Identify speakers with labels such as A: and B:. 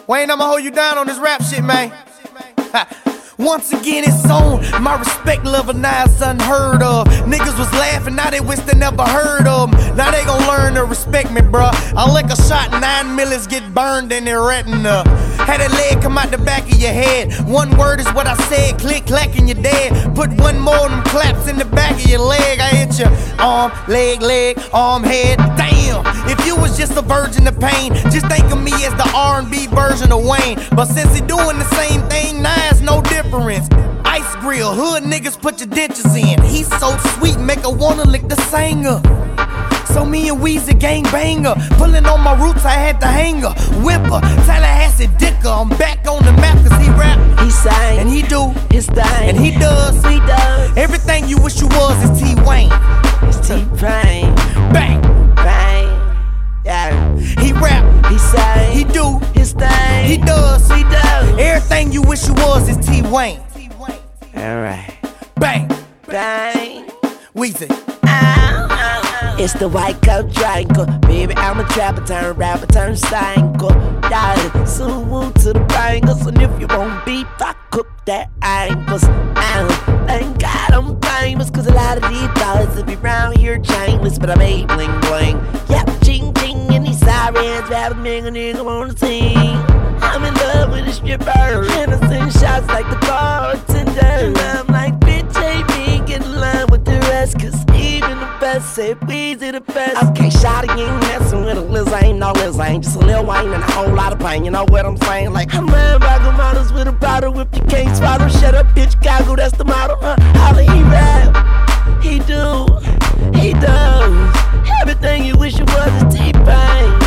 A: Wayne, I'ma hold you down on this rap shit, man. Once again, it's on. My respect level now is unheard of. Niggas was laughing, now they wish they never heard of them. Now they gon' learn to respect me, bruh. I lick a shot, 9 millers get burned in their retina. Had a leg come out the back of your head. One word is what I said, click, clack, and you're dead. Put one more of them claps in the back of your leg. I hit your arm, leg, arm, head. Damn, if you was just a virgin of pain, just think of me as the R&B version of Wayne. But since he doing the same thing, now it's no difference. Ice grill, hood niggas put your dentures in. He's so sweet, make her wanna lick the singer. So me and Weezy gang banger. Pulling on my roots, I had to hang her. Whipper, Tallahassee dicker. I'm back on the map cause he rap,
B: he sang,
A: and he do
B: his thing,
A: and he does,
B: he does.
A: Everything you wish you was is T-Wayne.
B: It's T-Pain.
A: Bang,
B: bang, yeah.
A: He rap,
B: he sang,
A: he do
B: his thing,
A: he does,
B: he does.
A: Everything you wish you was is T-Wayne.
B: Alright.
A: Bang,
B: bang,
A: Weezy.
B: It's the white coat triangle. Baby, I'm a trapper, turn rapper, turn single. Yeah, so woo to the bangles. And if you want beef, I cook that angles. Thank God I'm famous, cause a lot of these boys that be round here chainless, but I made bling bling. Yep, ching ching, and these sirens rap a nigga on the scene. I'm in love with a stripper, innocent shots like the bartender. And I'm like, bitch, ain't me, get in line with the rest, cause even the best say Weezy the best. Okay, shawty ain't messing with a Liz, ain't no Liz, ain't just a Lil Wayne and a whole lot of pain, you know what I'm saying? Like, I'm wearing rocket models with a bottle, if you can't swallow, shut up, bitch, Chicago, that's the motto, Holla, he rap, he do, he does, everything you wish you was is T-Pain.